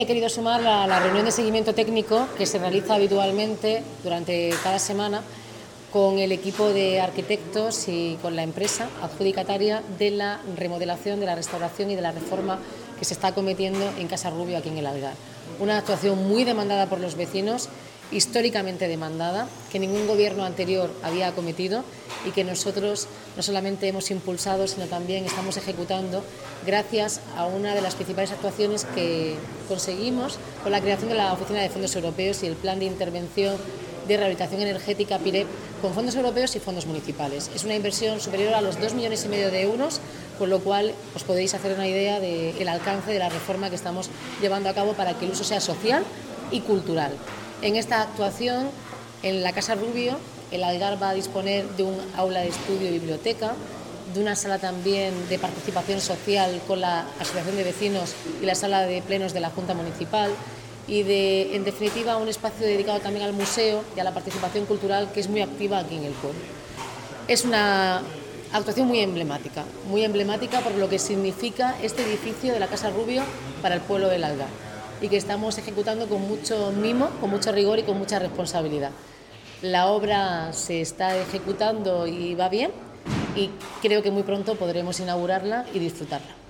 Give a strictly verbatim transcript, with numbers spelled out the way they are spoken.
He querido sumar a la reunión de seguimiento técnico que se realiza habitualmente durante cada semana con el equipo de arquitectos y con la empresa adjudicataria de la remodelación, de la restauración y de la reforma que se está acometiendo en Casa Rubio, aquí en el Algar. Una actuación muy demandada por los vecinos, históricamente demandada, que ningún gobierno anterior había acometido y que nosotros no solamente hemos impulsado, sino también estamos ejecutando gracias a una de las principales actuaciones que conseguimos con la creación de la Oficina de Fondos Europeos y el Plan de Intervención de Rehabilitación Energética PIREP con fondos europeos y fondos municipales. Es una inversión superior a los dos millones y medio de euros, con lo cual os podéis hacer una idea del alcance de la reforma que estamos llevando a cabo para que el uso sea social y cultural. En esta actuación, en la Casa Rubio, el Algar va a disponer de un aula de estudio y biblioteca, de una sala también de participación social con la Asociación de Vecinos y la sala de plenos de la Junta Municipal y, de, en definitiva, un espacio dedicado también al museo y a la participación cultural que es muy activa aquí en el pueblo. Es una actuación muy emblemática, muy emblemática por lo que significa este edificio de la Casa Rubio para el pueblo del Algar, y que estamos ejecutando con mucho mimo, con mucho rigor y con mucha responsabilidad. La obra se está ejecutando y va bien, y creo que muy pronto podremos inaugurarla y disfrutarla.